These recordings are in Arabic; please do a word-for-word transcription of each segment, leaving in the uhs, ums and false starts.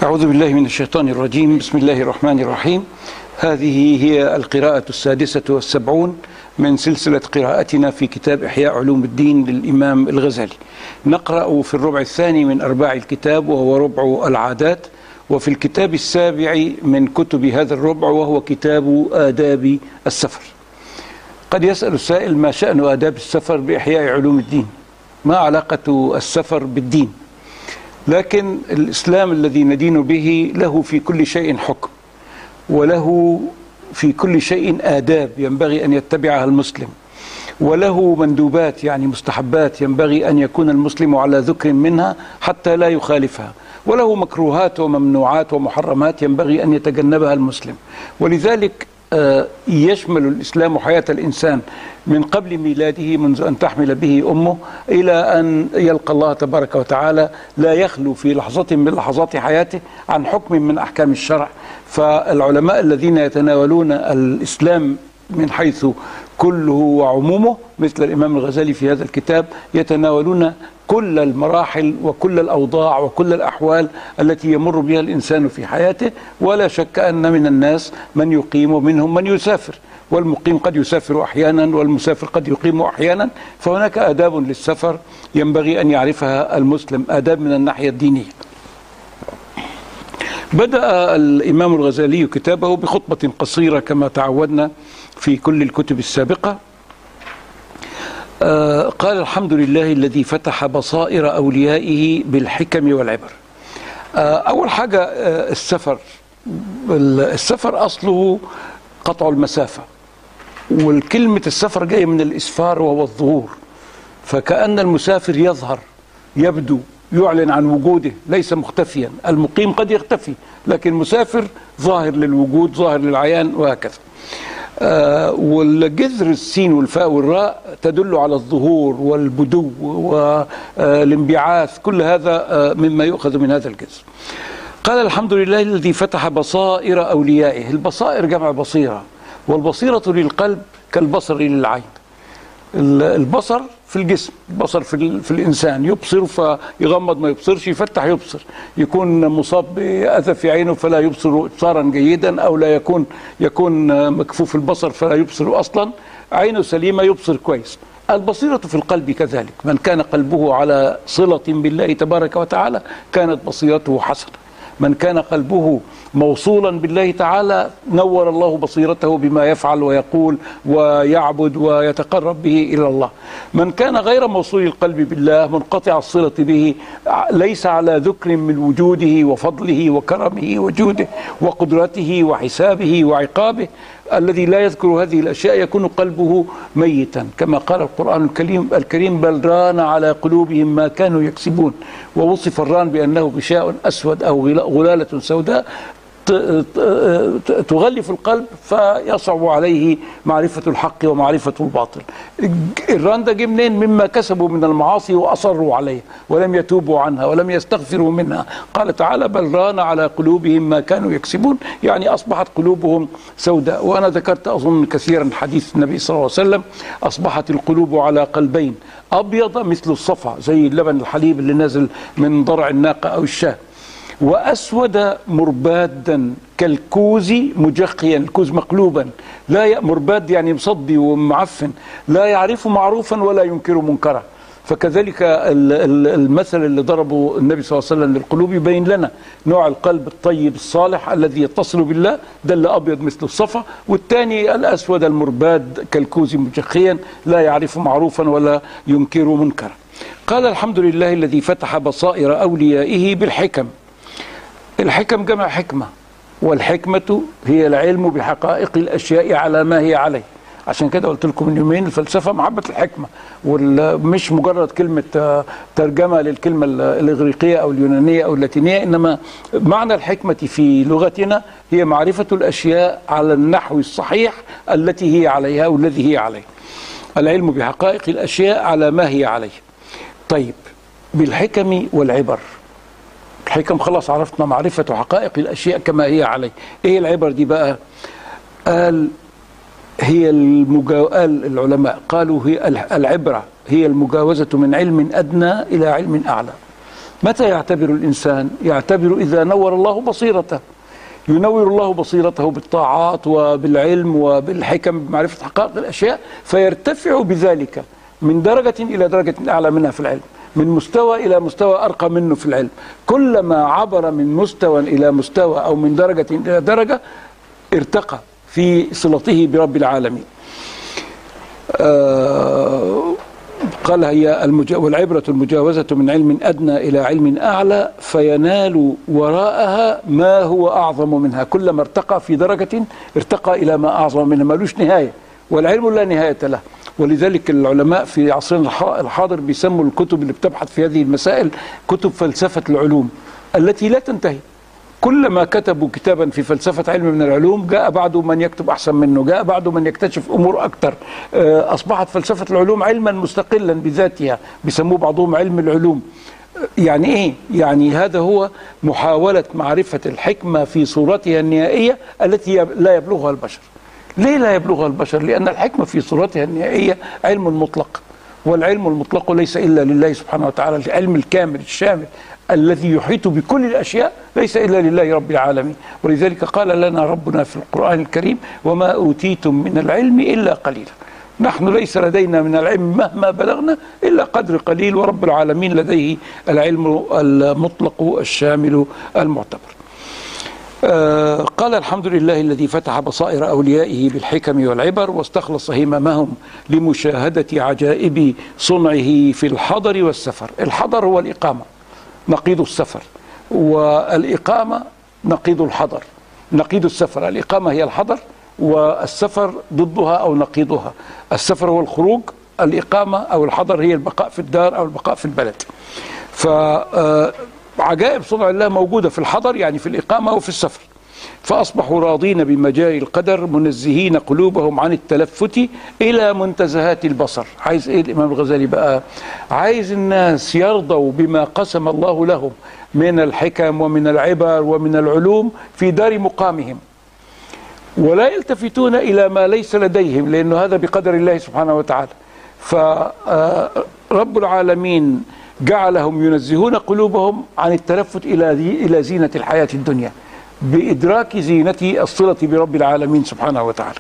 أعوذ بالله من الشيطان الرجيم. بسم الله الرحمن الرحيم. هذه هي القراءة السادسة والسبعون من سلسلة قراءتنا في كتاب إحياء علوم الدين للإمام الغزالي. نقرأ في الربع الثاني من أرباع الكتاب وهو ربع العادات، وفي الكتاب السابع من كتب هذا الربع وهو كتاب آداب السفر. قد يسأل السائل: ما شأن آداب السفر بإحياء علوم الدين؟ ما علاقة السفر بالدين؟ لكن الإسلام الذي ندين به له في كل شيء حكم، وله في كل شيء آداب ينبغي أن يتبعها المسلم، وله مندوبات يعني مستحبات ينبغي أن يكون المسلم على ذكر منها حتى لا يخالفها، وله مكروهات وممنوعات ومحرمات ينبغي أن يتجنبها المسلم. ولذلك يشمل الإسلام حياة الإنسان من قبل ميلاده، منذ أن تحمل به أمه إلى أن يلقى الله تبارك وتعالى، لا يخلو في لحظة من لحظات حياته عن حكم من أحكام الشرع. فالعلماء الذين يتناولون الإسلام من حيث كله وعمومه مثل الإمام الغزالي في هذا الكتاب يتناولون كل المراحل وكل الأوضاع وكل الأحوال التي يمر بها الإنسان في حياته. ولا شك أن من الناس من يقيم ومنهم من يسافر، والمقيم قد يسافر أحيانا والمسافر قد يقيم أحيانا. فهناك آداب للسفر ينبغي أن يعرفها المسلم، آداب من الناحية الدينية. بدأ الإمام الغزالي كتابه بخطبة قصيرة كما تعودنا في كل الكتب السابقة. آه قال: الحمد لله الذي فتح بصائر أوليائه بالحكم والعبر. آه أول حاجة، آه السفر السفر أصله قطع المسافة، والكلمة السفر جاية من الإسفار وهو الظهور، فكأن المسافر يظهر، يبدو، يعلن عن وجوده، ليس مختفيا. المقيم قد يختفي، لكن المسافر ظاهر للوجود، ظاهر للعيان، وهكذا. آه والجذر السين والفاء والراء تدل على الظهور والبدو والانبعاث، كل هذا آه مما يؤخذ من هذا الجذر. قال: الحمد لله الذي فتح بصائر أوليائه. البصائر جمع بصيرة، والبصيرة للقلب كالبصر للعين. البصر في الجسم، البصر في, في الإنسان، يبصر فيغمض ما يبصرش، يفتح يبصر. يكون مصاب بأذى في عينه فلا يبصر إبصارا جيدا، أو لا يكون يكون مكفوف البصر فلا يبصر أصلا. عينه سليمة يبصر كويس. البصيرة في القلب كذلك، من كان قلبه على صلة بالله تبارك وتعالى كانت بصيرته حسنة. من كان قلبه موصولا بالله تعالى نور الله بصيرته بما يفعل ويقول ويعبد ويتقرب به إلى الله. من كان غير موصول القلب بالله، منقطع الصلة به، ليس على ذكر من وجوده وفضله وكرمه وجوده وقدرته وحسابه وعقابه، الذي لا يذكر هذه الأشياء يكون قلبه ميتا، كما قال القرآن الكريم الكريم: بل ران على قلوبهم ما كانوا يكسبون. ووصف الران بأنه غشاء أسود أو غلالة سوداء تغلف القلب فيصعب عليه معرفة الحق ومعرفة الباطل. الران ده جه منين؟ مما كسبوا من المعاصي وأصروا عليه ولم يتوبوا عنها ولم يستغفروا منها. قال تعالى: بل ران على قلوبهم ما كانوا يكسبون، يعني أصبحت قلوبهم سوداء. وأنا ذكرت أظن كثيرا حديث النبي صلى الله عليه وسلم: أصبحت القلوب على قلبين، أبيض مثل الصفا زي اللبن الحليب اللي نازل من ضرع الناقة أو الشاة، وأسود مربادا كالكوز مجخيا. الكوز مقلوبا، لا مرباد يعني مصدي ومعفن، لا يعرف معروفا ولا ينكر منكرا. فكذلك المثل اللي ضربه النبي صلى الله عليه وسلم للقلوب يبين لنا نوع القلب الطيب الصالح الذي يتصل بالله، ده اللي أبيض مثل الصفا، والثاني الأسود المرباد كالكوز مجخيا لا يعرف معروفا ولا ينكر منكرا. قال: الحمد لله الذي فتح بصائر أوليائه بالحكم. الحكم جمع حكمة، والحكمة هي العلم بحقائق الأشياء على ما هي عليه. عشان كده قلت لكم من يومين الفلسفة محبة الحكمة، ومش مجرد كلمة ترجمة للكلمة الإغريقية أو اليونانية أو اللاتينية، إنما معنى الحكمة في لغتنا هي معرفة الأشياء على النحو الصحيح التي هي عليها أو الذي هي عليه. العلم بحقائق الأشياء على ما هي عليه. طيب، بالحكم والعبر. الحكم خلاص عرفنا معرفة حقائق الأشياء كما هي عليه. إيه العبر دي بقى؟ قال: هي المجاو... قال العلماء قالوا هي العبرة هي المجاوزة من علم أدنى إلى علم أعلى. متى يعتبر الإنسان؟ يعتبر إذا نور الله بصيرته، ينور الله بصيرته بالطاعات وبالعلم وبالحكم بمعرفة حقائق الأشياء، فيرتفع بذلك من درجة إلى درجة أعلى منها في العلم، من مستوى إلى مستوى أرقى منه في العلم. كلما عبر من مستوى إلى مستوى أو من درجة إلى درجة ارتقى في صلته برب العالمين. آه قال هي المجا... والعبرة المجاوزة من علم أدنى إلى علم أعلى فينال وراءها ما هو أعظم منها. كلما ارتقى في درجة ارتقى إلى ما أعظم منها، ملوش نهاية، والعلم لا نهاية له. ولذلك العلماء في عصرنا الحاضر بيسموا الكتب اللي بتبحث في هذه المسائل كتب فلسفة العلوم التي لا تنتهي. كلما كتبوا كتابا في فلسفة علم من العلوم جاء بعده من يكتب أحسن منه، جاء بعده من يكتشف أمور أكثر. أصبحت فلسفة العلوم علما مستقلا بذاتها، بيسموه بعضهم علم العلوم. يعني إيه؟ يعني هذا هو محاولة معرفة الحكمة في صورتها النهائية التي لا يبلغها البشر. ليه لا يبلغها البشر؟ لأن الحكمة في صورتها النهائية علم مطلق، والعلم المطلق ليس إلا لله سبحانه وتعالى. العلم الكامل الشامل الذي يحيط بكل الأشياء ليس إلا لله رب العالمين. ولذلك قال لنا ربنا في القرآن الكريم: وما أوتيتم من العلم إلا قليلا. نحن ليس لدينا من العلم مهما بلغنا إلا قدر قليل، ورب العالمين لديه العلم المطلق الشامل المعتبر. آه قال: الحمد لله الذي فتح بصائر أوليائه بالحكم والعبر واستخلص هممهم لمشاهدة عجائب صنعه في الحضر والسفر. الحضر هو الإقامة، نقيض السفر، والإقامة نقيض الحضر، نقيض السفر. الإقامة هي الحضر، والسفر ضدها أو نقيضها. السفر هو الخروج، الإقامة أو الحضر هي البقاء في الدار أو البقاء في البلد. فعجائب صنع الله موجودة في الحضر، يعني في الإقامة وفي السفر. فأصبحوا راضين بمجاري القدر منزهين قلوبهم عن التلفت إلى منتزهات البصر. عايز إيه الإمام الغزالي بقى؟ عايز الناس يرضوا بما قسم الله لهم من الحكم ومن العبر ومن العلوم في دار مقامهم، ولا يلتفتون إلى ما ليس لديهم، لأنه هذا بقدر الله سبحانه وتعالى. فرب العالمين جعلهم ينزهون قلوبهم عن التلفت إلى إلى زينة الحياة الدنيا بإدراك زينة الصلة برب العالمين سبحانه وتعالى.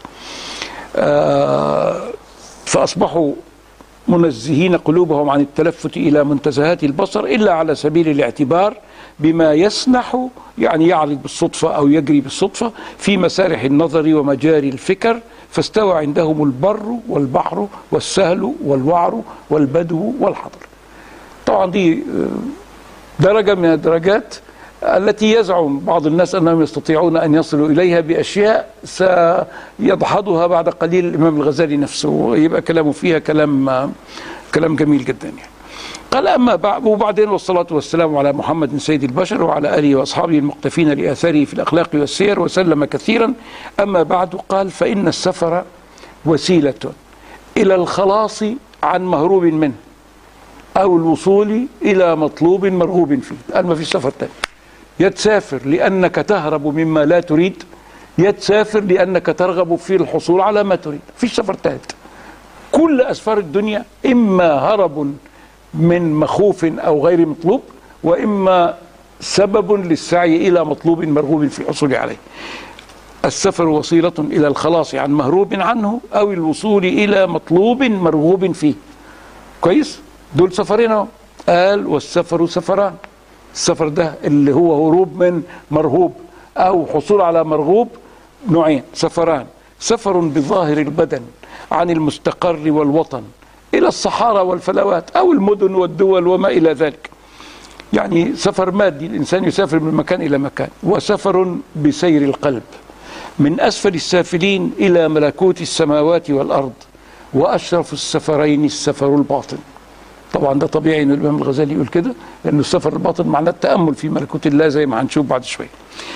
فأصبحوا منزهين قلوبهم عن التلفت إلى منتزهات البصر إلا على سبيل الاعتبار بما يسنح، يعني يعرض بالصدفة أو يجري بالصدفة في مسارح النظر ومجاري الفكر. فاستوى عندهم البر والبحر والسهل والوعر والبدو والحضر. طبعا دي درجة من الدرجات التي يزعم بعض الناس أنهم يستطيعون أن يصلوا إليها بأشياء سيدحضها بعد قليل الإمام الغزالي نفسه، ويبقى كلامه فيها كلام كلام جميل جدا يعني. قال: أما بعد، وبعدين والصلاة والسلام على محمد سيد البشر وعلى آله وأصحابه المقتفين لآثاره في الأخلاق والسير وسلم كثيرا. أما بعد، قال: فإن السفر وسيلة إلى الخلاص عن مهروب منه أو الوصول إلى مطلوب مرغوب فيه. قال: ما فيش سفر تاني. يا تسافر لأنك تهرب مما لا تريد، يا تسافر لأنك ترغب في الحصول على ما تريد. فيش سفر ثالث. كل أسفار الدنيا إما هرب من مخوف أو غير مطلوب، وإما سبب للسعي إلى مطلوب مرغوب في الحصول عليه. السفر وسيلة إلى الخلاص عن مهروب عنه أو الوصول إلى مطلوب مرغوب فيه. كويس؟ دول سفرين. قال: والسفر سفران. السفر ده اللي هو هروب من مرهوب أو حصول على مرغوب نوعين، سفران: سفر بظاهر البدن عن المستقر والوطن إلى الصحارى والفلوات أو المدن والدول وما إلى ذلك، يعني سفر مادي، الإنسان يسافر من مكان إلى مكان. وسفر بسير القلب من أسفل السافلين إلى ملكوت السماوات والأرض. وأشرف السفرين السفر الباطن. طبعا ده طبيعي ان الامام الغزالي يقول كده، لانه السفر الباطن معناه التامل في ملكوت الله زي ما هنشوف بعد شويه.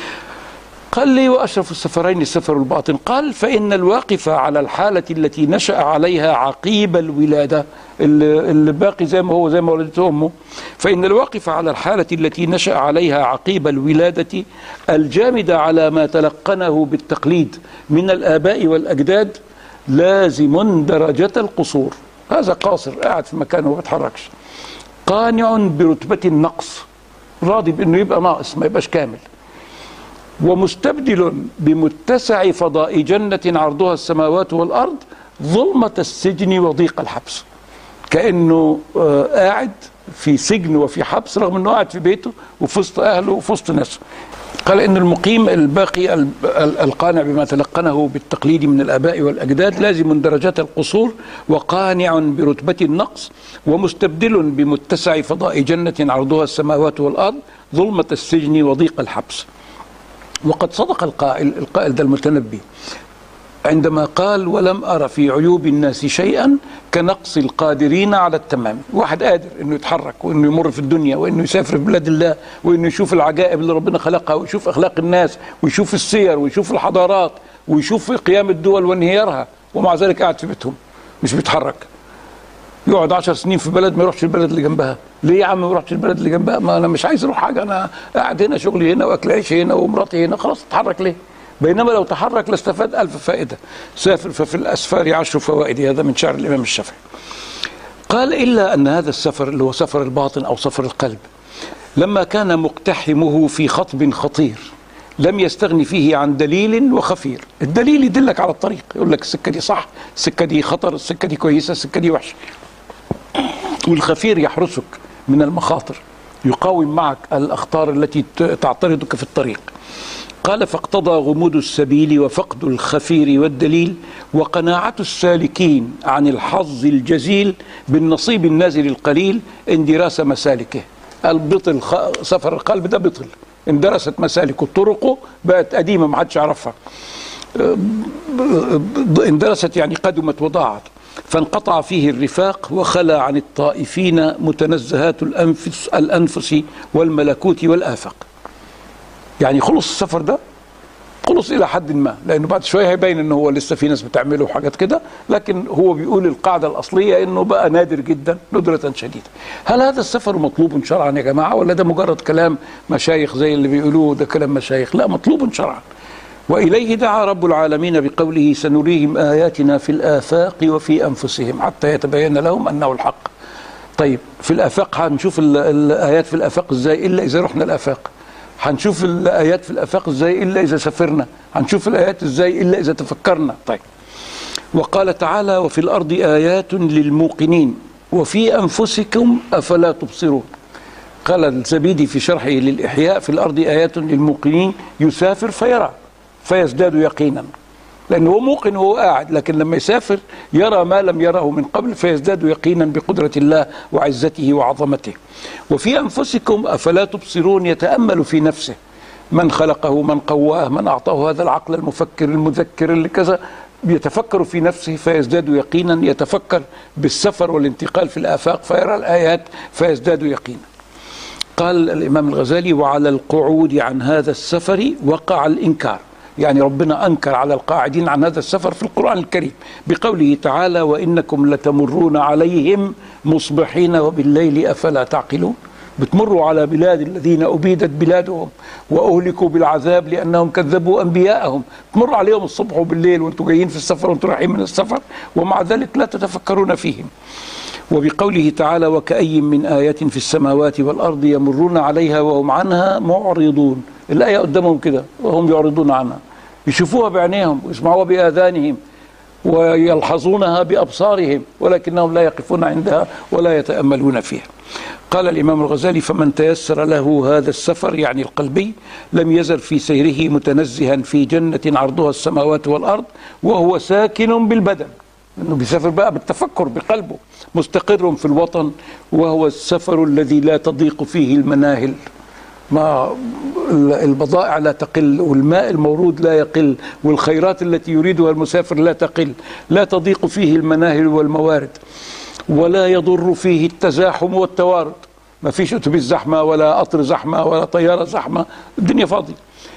قال لي: واشرف السفرين السفر الباطن. قال: فان الواقف على الحاله التي نشا عليها عقيب الولاده، اللي باقي زي ما هو زي ما ولدته امه، فان الواقف على الحاله التي نشا عليها عقيب الولاده الجامد على ما تلقنه بالتقليد من الاباء والاجداد لازم درجه القصور. هذا قاصر قاعد في مكانه وما بيتحركش، قانع برتبة النقص راضي بأنه يبقى ناقص ما يبقاش كامل. ومستبدل بمتسع فضاء جنة عرضها السماوات والأرض ظلمة السجن وضيق الحبس، كأنه آه قاعد في سجن وفي حبس رغم أنه قاعد في بيته وفي وسط أهله وفي وسط ناسه. قال إن المقيم الباقي القانع بما تلقنه بالتقليد من الآباء والأجداد لازم درجات القصور وقانع برتبة النقص، ومستبدل بمتسع فضاء جنة عرضها السماوات والأرض ظلمة السجن وضيق الحبس. وقد صدق القائل القائل ده المتنبي عندما قال ولم أرى في عيوب الناس شيئا كنقص القادرين على التمام. واحد قادر انه يتحرك وانه يمر في الدنيا وانه يسافر في بلاد الله وانه يشوف العجائب اللي ربنا خلقها ويشوف اخلاق الناس ويشوف السير ويشوف الحضارات ويشوف قيام الدول وانهيارها، ومع ذلك قاعد في بيتهم مش بيتحرك. يقعد عشر سنين في بلد ما يروحش البلد اللي جنبها. ليه يا عم ما يروحش البلد اللي جنبها؟ ما انا مش عايز اروح حاجه، انا قاعد هنا شغلي هنا واكل عيشي هنا ومراتي هنا، خلاص اتحرك ليه؟ بينما لو تحرك لاستفاد ألف فائدة. سافر ففي الأسفار عشر فوائد، هذا من شعر الإمام الشافعي. قال إلا أن هذا السفر اللي هو سفر الباطن أو سفر القلب لما كان مقتحمه في خطب خطير لم يستغني فيه عن دليل وخفير. الدليل يدلك على الطريق، يقول لك السكة دي صح، السكة دي خطر، السكة دي كويسة، السكة دي وحشة. والخفير يحرسك من المخاطر، يقاوم معك الأخطار التي تعترضك في الطريق. قال فاقتضى غموض السبيل وفقد الخفير والدليل وقناعة السالكين عن الحظ الجزيل بالنصيب النازل القليل اندراس مسالكه. البطل سفر القلب ده بطل، اندرست مسالكه، طرقه بقت قديمة ما حدش يعرفها، اندرست يعني قدمت وضاعت، فانقطع فيه الرفاق وخلى عن الطائفين متنزهات الأنفس, الأنفس والملكوت والآفاق. يعني خلص السفر ده، خلص إلى حد ما، لأنه بعد شوية هيبين أنه هو لسه في ناس بتعمله وحاجات كده، لكن هو بيقول القاعدة الأصلية أنه بقى نادر جدا ندرة شديدة. هل هذا السفر مطلوب شرعا يا جماعة ولا ده مجرد كلام مشايخ زي اللي بيقولوه ده كلام مشايخ؟ لا، مطلوب شرعا. وإليه دعا رب العالمين بقوله سنريهم آياتنا في الآفاق وفي أنفسهم حتى يتبين لهم أنه الحق. طيب في الآفاق هنشوف الآيات في الآفاق إزاي إلا إذا رحنا الآفاق؟ هنشوف الآيات في الآفاق إزاي إلا إذا سافرنا؟ هنشوف الآيات إزاي إلا إذا تفكرنا؟ طيب. وقال تعالى وفي الأرض آيات للموقنين وفي أنفسكم أفلا تبصرون. قال الزبيدي في شرحه للإحياء في الأرض آيات للموقنين يسافر فيرى فيزداد يقينا، لأنه هو موقن وهو قاعد، لكن لما يسافر يرى ما لم يره من قبل فيزداد يقينا بقدرة الله وعزته وعظمته. وفي أنفسكم أفلا تبصرون، يتأمل في نفسه من خلقه، من قواه، من أعطاه هذا العقل المفكر المذكر اللي كذا، يتفكر في نفسه فيزداد يقينا، يتفكر بالسفر والانتقال في الآفاق فيرى الآيات فيزداد يقينا. قال الإمام الغزالي وعلى القعود عن هذا السفر وقع الإنكار، يعني ربنا أنكر على القاعدين عن هذا السفر في القرآن الكريم بقوله تعالى وإنكم لتمرون عليهم مصبحين وبالليل أفلا تعقلون. بتمروا على بلاد الذين أبيدت بلادهم وأهلكوا بالعذاب لأنهم كذبوا أنبياءهم، تمر عليهم الصبح وبالليل وانتم جايين في السفر وانتم رايحين من السفر ومع ذلك لا تتفكرون فيهم. وبقوله تعالى وكأي من آية في السماوات والأرض يمرون عليها وهم عنها معرضون. الآية قدامهم كده وهم يعرضون عنها، يشوفوها بعينيهم ويسمعوها بآذانهم ويلحظونها بأبصارهم ولكنهم لا يقفون عندها ولا يتأملون فيها. قال الإمام الغزالي فمن تيسر له هذا السفر يعني القلبي لم يزل في سيره متنزها في جنة عرضها السماوات والأرض وهو ساكن بالبدن، انه بيسافر بقى بالتفكر بقلبه، مستقر في الوطن، وهو السفر الذي لا تضيق فيه المناهل، ما البضائع لا تقل والماء المورود لا يقل والخيرات التي يريدها المسافر لا تقل، لا تضيق فيه المناهل والموارد، ولا يضر فيه التزاحم والتوارد، ما فيش اتوبيس زحمه ولا قطر زحمه ولا طياره زحمه، الدنيا فاضيه.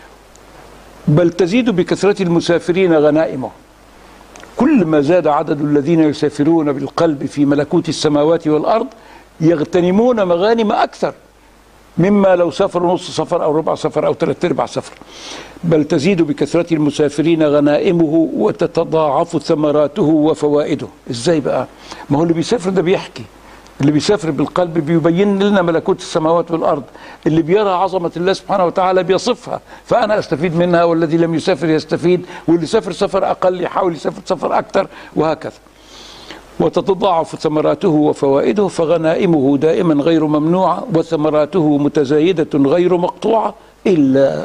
بل تزيد بكثرة المسافرين غنائمه، كل ما زاد عدد الذين يسافرون بالقلب في ملكوت السماوات والأرض يغتنمون مغانم أكثر مما لو سافروا نص سفر أو ربع سفر أو ثلاث أرباع سفر. بل تزيد بكثرة المسافرين غنائمه وتتضاعف ثمراته وفوائده. إزاي بقى؟ ما هو اللي بيسافر ده بيحكي، اللي بيسافر بالقلب بيبين لنا ملكوت السماوات والأرض، اللي بيرى عظمة الله سبحانه وتعالى بيصفها، فأنا أستفيد منها، والذي لم يسافر يستفيد، واللي سافر سفر أقل يحاول يسافر سفر أكثر، وهكذا. وتتضاعف ثمراته وفوائده، فغنائمه دائما غير ممنوعة، وثمراته متزايدة غير مقطوعة، إلا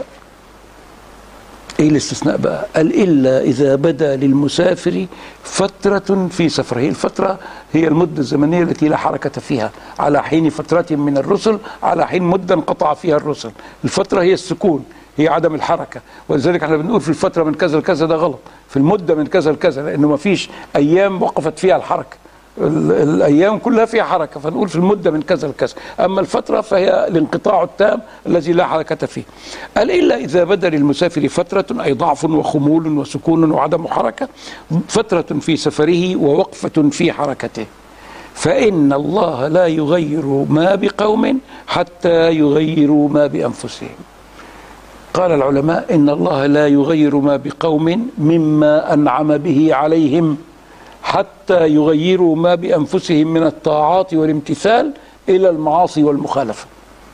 ايه الاستثناء بقى؟ قال إلا إذا بدا للمسافر فترة في سفره. الفترة هي المدة الزمنية التي لا حركة فيها، على حين فترة من الرسل، على حين مدة انقطع فيها الرسل. الفترة هي السكون، هي عدم الحركة، ولذلك احنا بنقول في الفترة من كذا لكذا، ده غلط. في المدة من كذا لكذا، لأنه ما فيش أيام وقفت فيها الحركة، الأيام كلها فيها حركة، فنقول في المدة من كذا لكذا. أما الفترة فهي الانقطاع التام الذي لا حركة فيه. قال إلا إذا بدا للمسافر فترة، أي ضعف وخمول وسكون وعدم حركة، فترة في سفره ووقفة في حركته، فإن الله لا يغير ما بقوم حتى يغيروا ما بأنفسهم. قال العلماء إن الله لا يغير ما بقوم مما أنعم به عليهم حتى يغيروا ما بأنفسهم من الطاعات والامتثال إلى المعاصي والمخالفة.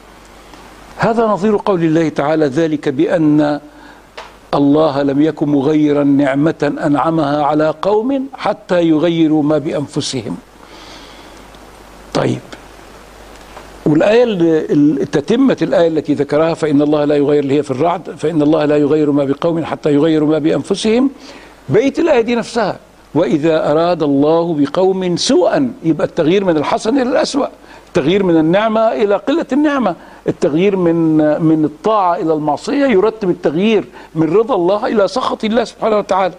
هذا نظير قول الله تعالى: ذلك بأن الله لم يكن مغيرا نعمة أنعمها على قوم حتى يغيروا ما بأنفسهم. طيب، والآية تتمة الآية التي ذكرها فإن الله لا يغير، اللي هي في الرعد، فإن الله لا يغير ما بقوم حتى يغيروا ما بأنفسهم. بيت الآية دي نفسها: وإذا أراد الله بقوم سوءا، يبقى التغيير من الحسن إلى الأسوأ، التغيير من النعمة إلى قلة النعمة، التغيير من من الطاعة إلى المعصية، يرتب التغيير من رضا الله إلى سخط الله سبحانه وتعالى.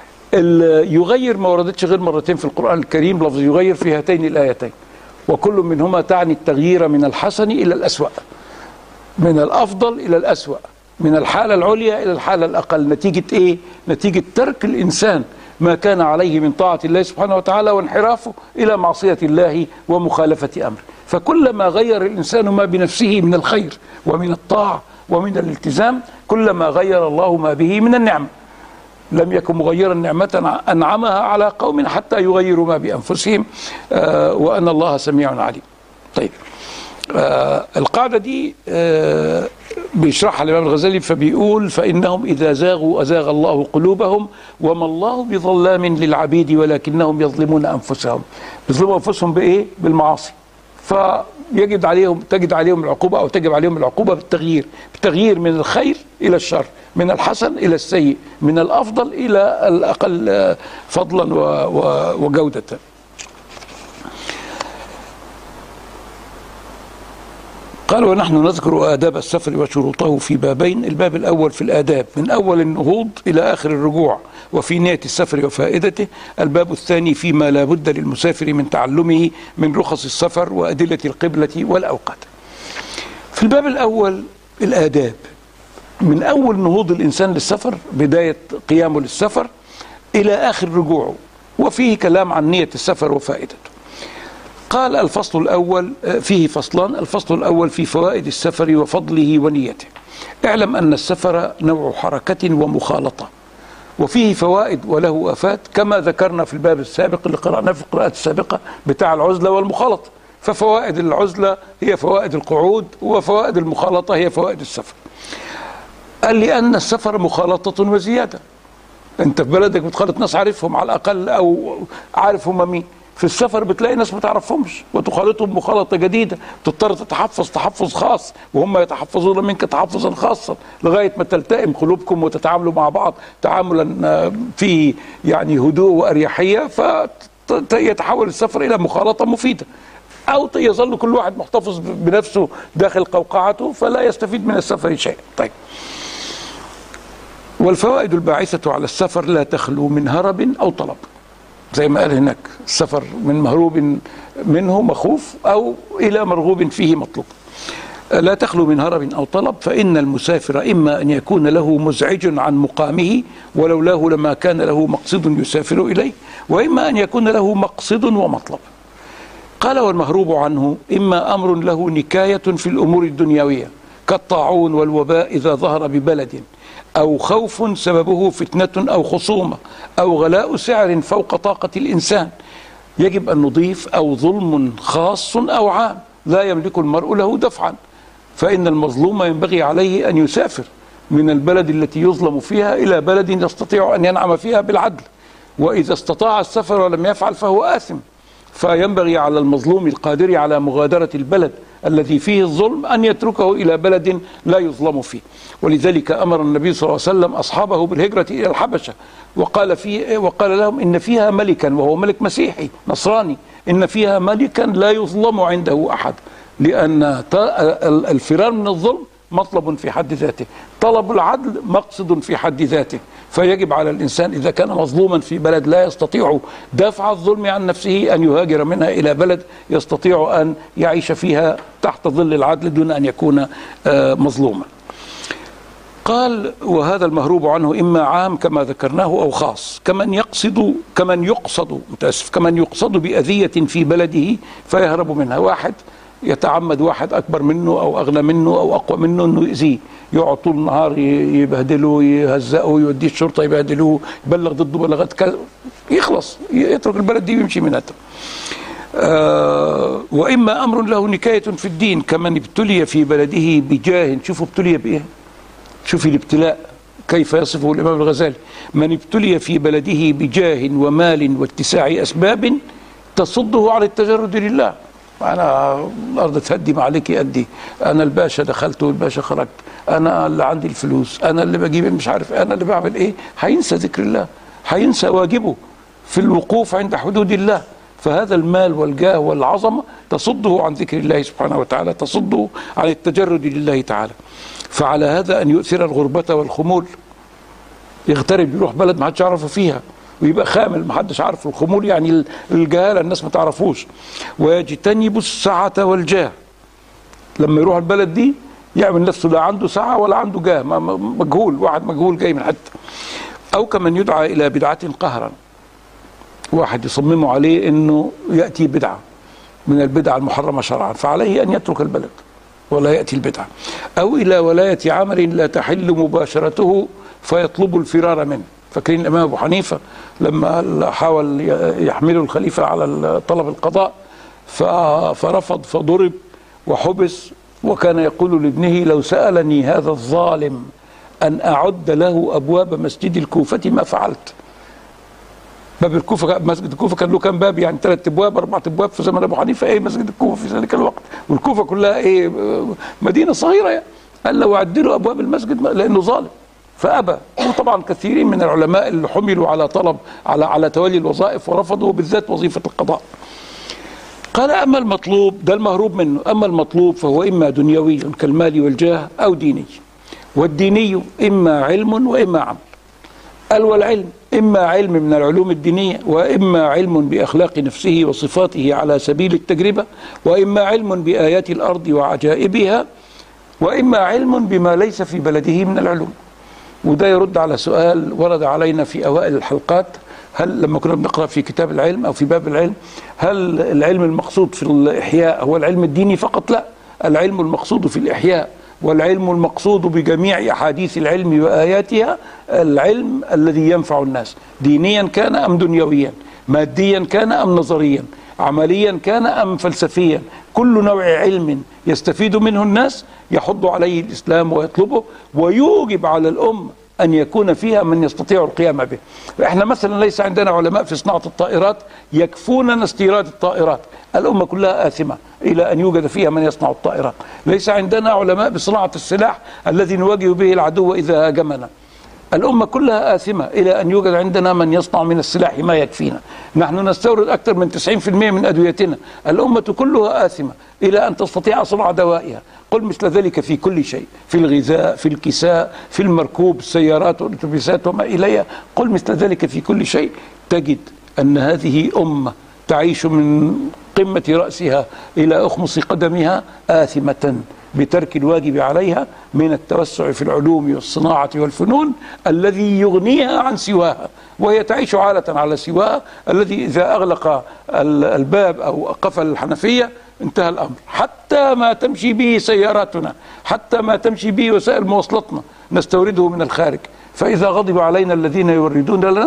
يغير ما وردتش غير مرتين في القرآن الكريم، لفظ يغير في هاتين الآيتين، وكل منهما تعني التغيير من الحسن إلى الأسوأ، من الأفضل إلى الأسوأ، من الحالة العليا إلى الحالة الأقل. نتيجة إيه؟ نتيجة ترك الإنسان ما كان عليه من طاعة الله سبحانه وتعالى وانحرافه إلى معصية الله ومخالفة أمره. فكلما غير الإنسان ما بنفسه من الخير ومن الطاعة ومن الالتزام، كلما غير الله ما به من النعمة. لم يكن مغيرا نعمة أنعمها على قوم حتى يغيروا ما بأنفسهم، آه وأن الله سميع عليم. طيب، آه القاعدة دي آه بيشرحها الإمام الغزالي، فبيقول: فإنهم إذا زاغوا أزاغ الله قلوبهم، وما الله بظلام للعبيد ولكنهم يظلمون أنفسهم. يظلموا أنفسهم بإيه؟ بالمعاصي. فيجد عليهم تجد عليهم العقوبة، أو تجب عليهم العقوبة بالتغيير، بالتغيير من الخير إلى الشر، من الحسن إلى السيء، من الأفضل إلى الأقل فضلا وجودة. قال: ونحن نذكر آداب السفر وشروطه في بابين: الباب الأول في الآداب من أول النهوض إلى آخر الرجوع، وفي نية السفر وفائدته. الباب الثاني فيما لا بد للمسافر من تعلمه من رخص السفر وأدلة القبلة والأوقات. في الباب الأول الآداب، من أول نهوض الإنسان للسفر، بداية قيامه للسفر، إلى آخر رجوعه، وفيه كلام عن نية السفر وفائدته. قال: الفصل الأول فيه فصلان. الفصل الأول في فوائد السفر وفضله ونيته. اعلم أن السفر نوع حركة ومخالطة، وفيه فوائد وله آفات، كما ذكرنا في الباب السابق اللي قرأناه في القراءات السابقة بتاع العزلة والمخالطة. ففوائد العزلة هي فوائد القعود، وفوائد المخالطة هي فوائد السفر. قال: لأن السفر مخالطة وزيادة. أنت في بلدك بتخالط ناس عارفهم على الأقل، أو عارف هم مين. في السفر بتلاقي ناس ما تعرفهمش وتخالطهم مخالطة جديدة، تضطر تتحفظ تحفظ خاص، وهم يتحفظون منك تحفظا خاصا، لغاية ما تلتئم قلوبكم وتتعاملوا مع بعض تعاملا فيه يعني هدوء وأريحية، فيتحول السفر إلى مخالطة مفيدة. أو يظل كل واحد محتفظ بنفسه داخل قوقعته، فلا يستفيد من السفر شيء. طيب، والفوائد الباعثة على السفر لا تخلو من هرب أو طلب، زي ما قال هناك: السفر من مهروب منه مخوف أو إلى مرغوب فيه مطلوب. لا تخلو من هرب أو طلب، فإن المسافر إما أن يكون له مزعج عن مقامه ولولاه لما كان له مقصد يسافر إليه، وإما أن يكون له مقصد ومطلب. قال: والمهروب عنه إما أمر له نكاية في الأمور الدنيوية كالطاعون والوباء إذا ظهر ببلد، أو خوف سببه فتنة أو خصومة، أو غلاء سعر فوق طاقة الإنسان، يجب أن نضيف أو ظلم خاص أو عام لا يملك المرء له دفعا، فإن المظلوم ينبغي عليه أن يسافر من البلد التي يظلم فيها إلى بلد يستطيع أن ينعم فيها بالعدل، وإذا استطاع السفر ولم يفعل فهو آثم. فينبغي على المظلوم القادر على مغادرة البلد الذي فيه الظلم أن يتركه إلى بلد لا يظلم فيه. ولذلك أمر النبي صلى الله عليه وسلم أصحابه بالهجرة إلى الحبشة، وقال فيه وقال لهم إن فيها ملكا، وهو ملك مسيحي نصراني، إن فيها ملكا لا يظلم عنده أحد، لأن الفرار من الظلم مطلب في حد ذاته، طلب العدل مقصد في حد ذاته. فيجب على الإنسان إذا كان مظلوما في بلد لا يستطيع دفع الظلم عن نفسه أن يهاجر منها إلى بلد يستطيع أن يعيش فيها تحت ظل العدل دون أن يكون مظلوما. قال: وهذا المهروب عنه إما عام كما ذكرناه أو خاص، كمن يقصد كمن يقصد متأسف كمن يقصد بأذية في بلده فيهرب منها. واحد يتعمد واحد أكبر منه أو أغنى منه أو أقوى منه أنه يؤذيه، يقعد طول النهار يبهدله، يهزقه، يوديه الشرطة يبهدلوه، يبلغ ضده بلاغات كذا، يخلص يترك البلد دي ويمشي منها. آه وإما أمر له نكاية في الدين، كمن ابتلي في بلده بجاه. شوفوا ابتلي بإيه؟ شوفي الابتلاء كيف يصفه الإمام الغزالي: من ابتلي في بلده بجاه ومال واتساع أسباب تصده عن التجرد لله. أنا الأرض تهدم عليك أدي، أنا الباشا دخلت والباشا خرجت، أنا اللي عندي الفلوس، أنا اللي بجيب مش عارف، أنا اللي بعمل إيه. هينسى ذكر الله، هينسى واجبه في الوقوف عند حدود الله. فهذا المال والجاه والعظمة تصده عن ذكر الله سبحانه وتعالى، تصده عن التجرد لله تعالى. فعلى هذا أن يؤثر الغربة والخمول، يغترب يروح بلد ما حدش يعرفه فيها ويبقى خامل ما حدش عارفه. الخمول يعني الجهالة، الناس ما تعرفوش. ويجتنب السعة والجاه، لما يروح البلد دي يعمل نفسه لا عنده سعة ولا عنده جاه، مجهول، واحد مجهول جاي من حتة. أو كمن يدعى إلى بدعة قهرا، واحد يصمموا عليه أنه يأتي بدعة من البدع المحرمة شرعا، فعليه أن يترك البلد ولا يأتي البدعة. أو إلى ولاية عمل لا تحل مباشرته فيطلب الفرار منه. فاكرين الإمام أبو حنيفة لما حاول يحمله الخليفة على طلب القضاء فرفض فضرب وحبس، وكان يقول لابنه: لو سألني هذا الظالم أن أعد له أبواب مسجد الكوفة ما فعلت. باب الكوفة، مسجد الكوفة كان له كام باب؟ يعني ثلاث ابواب اربع ابواب في زمن ابو حنيفه. ايه مسجد الكوفة في ذلك الوقت، والكوفة كلها ايه مدينة صغيرة يعني. قال لو عد له ابواب المسجد لانه ظالم، فابى. وطبعا كثيرين من العلماء اللي حملوا على طلب على على تولي الوظائف ورفضوا، بالذات وظيفة القضاء. قال: اما المطلوب، ده المهروب منه، اما المطلوب فهو اما دنيوي كالمال والجاه او ديني. والديني اما علم واما عمل. قال: والعلم إما علم من العلوم الدينية، وإما علم بأخلاق نفسه وصفاته على سبيل التجربة، وإما علم بآيات الأرض وعجائبها، وإما علم بما ليس في بلده من العلوم. وده يرد على سؤال ورد علينا في أوائل الحلقات، هل لما كنا بنقرأ في كتاب العلم أو في باب العلم، هل العلم المقصود في الإحياء هو العلم الديني فقط؟ لا، العلم المقصود في الإحياء والعلم المقصود بجميع أحاديث العلم وآياتها العلم الذي ينفع الناس، دينيا كان أم دنيويا، ماديا كان أم نظريا، عمليا كان أم فلسفيا. كل نوع علم يستفيد منه الناس يحض عليه الإسلام ويطلبه، ويوجب على الأمة أن يكون فيها من يستطيع القيام به. احنا مثلا ليس عندنا علماء في صناعة الطائرات يكفوننا استيراد الطائرات، الأمة كلها آثمة إلى أن يوجد فيها من يصنع الطائرات. ليس عندنا علماء بصناعة السلاح الذي نواجه به العدو إذا هاجمنا، الأمة كلها آثمة إلى أن يوجد عندنا من يصنع من السلاح ما يكفينا. نحن نستورد أكثر من تسعين بالمئة من أدويتنا، الأمة كلها آثمة إلى أن تستطيع صنع دوائها. قل مثل ذلك في كل شيء، في الغذاء، في الكساء، في المركوب، السيارات والأتوبيسات وما إليها. قل مثل ذلك في كل شيء، تجد أن هذه أمة تعيش من قمة رأسها إلى أخمص قدمها آثمة بترك الواجب عليها من التوسع في العلوم والصناعة والفنون الذي يغنيها عن سواها، وهي تعيش عالة على سواها الذي إذا أغلق الباب أو قفل الحنفية انتهى الأمر. حتى ما تمشي به سياراتنا، حتى ما تمشي به وسائل مواصلاتنا نستورده من الخارج. فإذا غضب علينا الذين يوردون لنا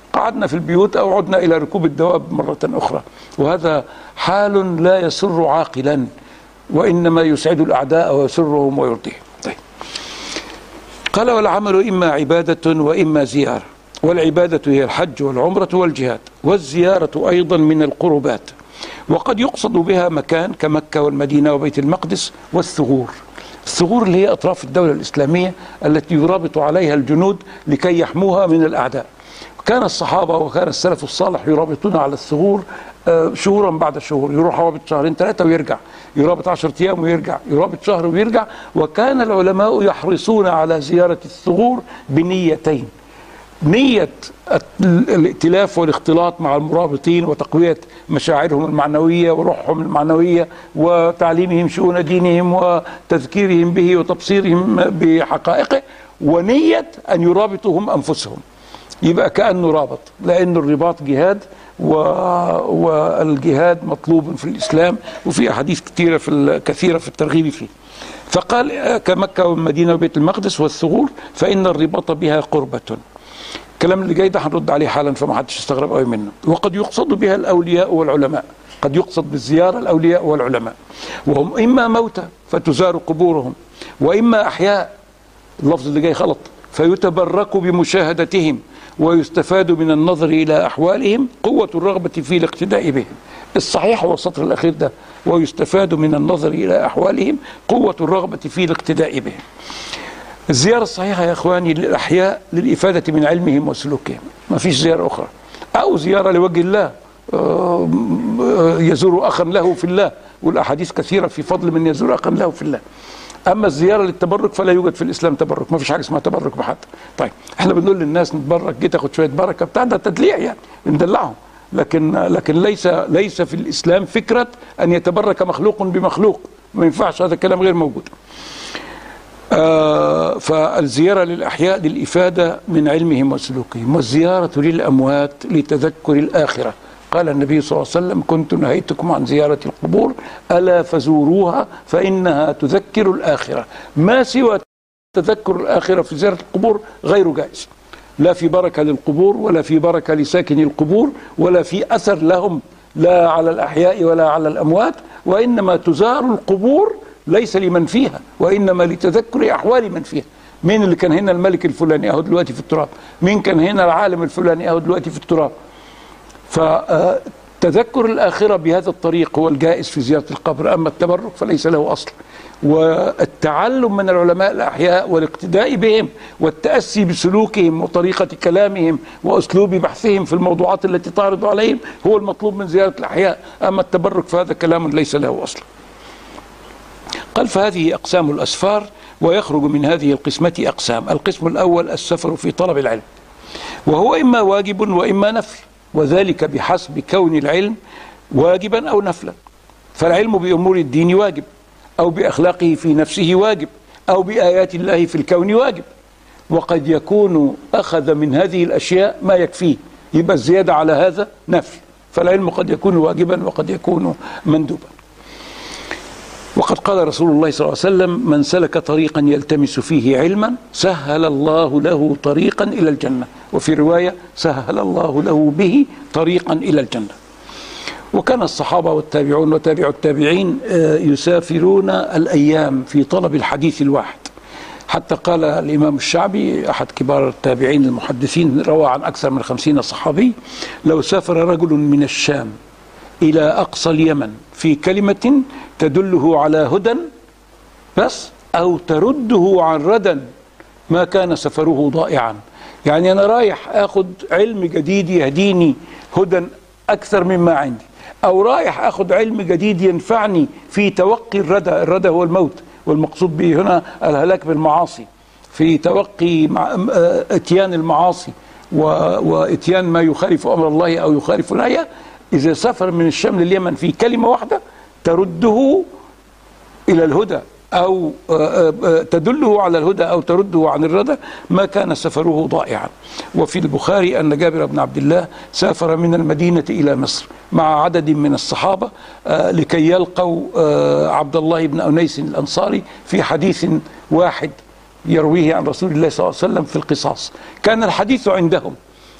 قعدنا في البيوت أو عدنا إلى ركوب الدواب مرة أخرى، وهذا حال لا يسر عاقلا، وإنما يسعد الأعداء ويسرهم ويرضيهم. طيب. قال: والعمل إما عبادة وإما زيارة، والعبادة هي الحج والعمرة والجهاد، والزيارة أيضا من القربات، وقد يقصد بها مكان كمكة والمدينة وبيت المقدس والثغور. الثغور اللي هي أطراف الدولة الإسلامية التي يرابط عليها الجنود لكي يحموها من الأعداء. كان الصحابة وكان السلف الصالح يرابطون على الثغور شهورا بعد شهور، يروح يرابط شهرين ثلاثة ويرجع، يرابط عشرة أيام ويرجع، يرابط شهر ويرجع. وكان العلماء يحرصون على زيارة الثغور بنيتين: نية الائتلاف والاختلاط مع المرابطين وتقوية مشاعرهم المعنوية وروحهم المعنوية وتعليمهم شؤون دينهم وتذكيرهم به وتبصيرهم بحقائقه، ونية أن يرابطوا هم أنفسهم. يبقى كأنه رابط، لأن الرباط جهاد، والجهاد مطلوب في الإسلام، وفي أحاديث كثيرة في كثيرة في الترغيب فيه. فقال: كمكة والمدينة وبيت المقدس والثغور فإن الرباط بها قربة. الكلام اللي جاي ده هنرد عليه حالا، فما حدش يستغرب قوي منه. وقد يقصد بها الأولياء والعلماء، قد يقصد بالزيارة الأولياء والعلماء، وهم إما موتى فتزار قبورهم، وإما أحياء، اللفظ اللي جاي غلط، فيتبرك بمشاهدتهم ويستفاد من النظر إلى أحوالهم قوة الرغبة في الاقتداء بهم. الصحيح هو السطر الأخير ده: ويستفاد من النظر إلى أحوالهم قوة الرغبة في الاقتداء بهم. الزيارة الصحيحة يا إخواني للأحياء للإفادة من علمهم وسلوكهم، ما فيش زيارة أخرى، أو زيارة لوجه الله، يزور أخا له في الله، والأحاديث كثيرة في فضل من يزور أخا له في الله. أما الزيارة للتبرك فلا يوجد في الإسلام تبرك، ما فيش حاجة اسمها تبرك بحد. طيب، احنا بنقول للناس نتبرك، جيت تاخد شوية بركة بتاع ده تدليع يعني، بندلعهم، لكن لكن ليس ليس في الإسلام فكرة أن يتبرك مخلوق بمخلوق، ما ينفعش، هذا الكلام غير موجود. آه فالزيارة للأحياء للإفادة من علمهم وسلوكهم، والزيارة للأموات لتذكر الآخرة. قال النبي صلى الله عليه وسلم: كنت نهيتكم عن زيارة القبور ألا فزوروها فإنها تذكر الآخرة. ما سوى تذكر الآخرة في زيارة القبور غير جائز، لا في بركة للقبور ولا في بركة لساكن القبور ولا في أثر لهم، لا على الأحياء ولا على الأموات، وإنما تزار القبور ليس لمن فيها، وإنما لتذكر أحوال من فيها. مين اللي كان هنا الملك الفلاني أهو دلوقتي في التراب، مين كان هنا العالم الفلاني أهو دلوقتي في التراب. فتذكر الآخرة بهذا الطريق هو الجائز في زيارة القبر، أما التبرك فليس له أصل. والتعلم من العلماء الأحياء والاقتداء بهم والتأسي بسلوكهم وطريقة كلامهم وأسلوب بحثهم في الموضوعات التي تعرض عليهم هو المطلوب من زيارة الأحياء، أما التبرك فهذا كلام ليس له أصل. قال: فهذه أقسام الأسفار، ويخرج من هذه القسمة أقسام. القسم الأول السفر في طلب العلم، وهو إما واجب وإما نفل، وذلك بحسب كون العلم واجبا أو نفلا. فالعلم بأمور الدين واجب، أو بأخلاقه في نفسه واجب، أو بآيات الله في الكون واجب، وقد يكون أخذ من هذه الأشياء ما يكفيه، يبقى الزيادة على هذا نفل. فالعلم قد يكون واجبا وقد يكون مندوبا. وقد قال رسول الله صلى الله عليه وسلم: من سلك طريقا يلتمس فيه علما سهل الله له طريقا إلى الجنة، وفي رواية: سهل الله له به طريقا إلى الجنة. وكان الصحابة والتابعون وتابع التابعين يسافرون الأيام في طلب الحديث الواحد، حتى قال الإمام الشعبي أحد كبار التابعين المحدثين روى عن أكثر من خمسين صحابي: لو سافر رجل من الشام إلى أقصى اليمن في كلمة تدله على هدى بس أو ترده عن ردى ما كان سفره ضائعا. يعني أنا رايح أخذ علم جديد يهديني هدى أكثر مما عندي، أو رايح أخذ علم جديد ينفعني في توقي الردى. الردى هو الموت، والمقصود به هنا الهلاك بالمعاصي، في توقي اتيان المعاصي واتيان ما يخالف أمر الله أو يخالف نهيه. إذا سافر من الشام لليمن في كلمة واحدة ترده إلى الهدى أو تدله على الهدى أو ترده عن الردى ما كان سفره ضائعا. وفي البخاري أن جابر بن عبد الله سافر من المدينة إلى مصر مع عدد من الصحابة لكي يلقوا عبد الله بن أنيس الأنصاري في حديث واحد يرويه عن رسول الله صلى الله عليه وسلم في القصاص. كان الحديث عندهم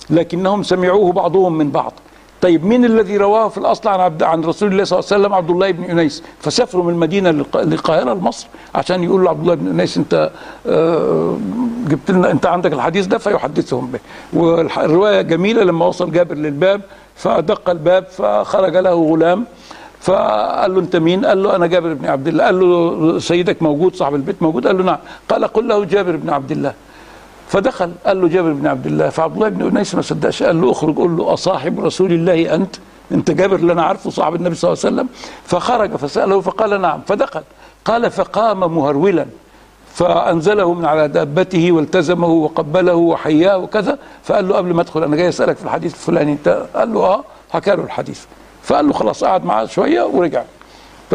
لكنهم سمعوه بعضهم من بعض. طيب مين الذي رواه في الاصل عن عبد عن رسول الله صلى الله عليه وسلم؟ عبد الله بن انيس. فسافروا من المدينه للقاهره لمصر عشان يقولوا لعبد الله بن انيس انت آه جبت لنا، انت عندك الحديث ده، فيحدثهم به. والروايه جميله. لما وصل جابر للباب فدق الباب فخرج له غلام فقال له انت مين؟ قال له انا جابر بن عبد الله. قال له سيدك موجود؟ صاحب البيت موجود؟ قال له نعم. قال قل له جابر بن عبد الله. فدخل قال له جابر بن عبد الله. فعبد الله بن انيس ما صدقش، قال له اخرج قل له اصاحب رسول الله انت؟ انت جابر اللي انا عارفه صاحب النبي صلى الله عليه وسلم؟ فخرج فساله فقال نعم. فدخل قال فقام مهرولا فانزله من على دابته والتزمه وقبله وحياه وكذا. فقال له قبل ما ادخل انا جاي اسالك في الحديث الفلاني، انت؟ قال له اه. حكى له الحديث. فقال له خلاص. قعد معاه شويه ورجع. ف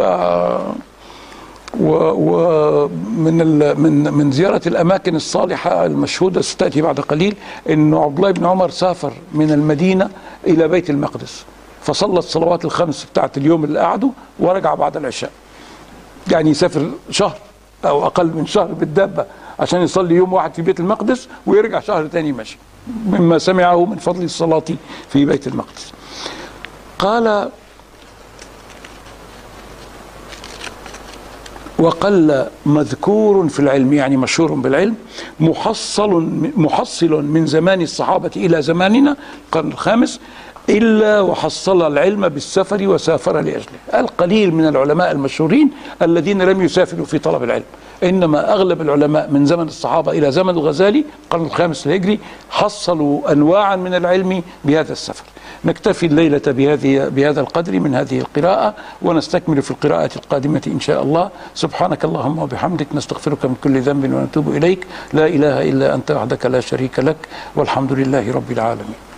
ومن من من زياره الاماكن الصالحه المشهوده ستاتي بعد قليل انه عبد الله بن عمر سافر من المدينه الى بيت المقدس فصلى الصلوات الخمس بتاعت اليوم اللي قعده ورجع بعد العشاء. يعني يسافر شهر او اقل من شهر بالدابه عشان يصلي يوم واحد في بيت المقدس ويرجع شهر تاني ماشي، مما سمعه من فضل الصلاه في بيت المقدس. قال وقل مذكور في العلم، يعني مشهور بالعلم، محصل محصل من زمان الصحابة إلى زماننا القرن الخامس إلا وحصل العلم بالسفر وسافر لأجله. القليل من العلماء المشهورين الذين لم يسافروا في طلب العلم، إنما أغلب العلماء من زمن الصحابة إلى زمن الغزالي القرن الخامس الهجري حصلوا أنواعا من العلم بهذا السفر. نكتفي الليلة بهذه بهذا القدر من هذه القراءة، ونستكمل في القراءة القادمة إن شاء الله. سبحانك اللهم وبحمدك، نستغفرك من كل ذنب ونتوب إليك. لا إله إلا أنت وحدك لا شريك لك، والحمد لله رب العالمين.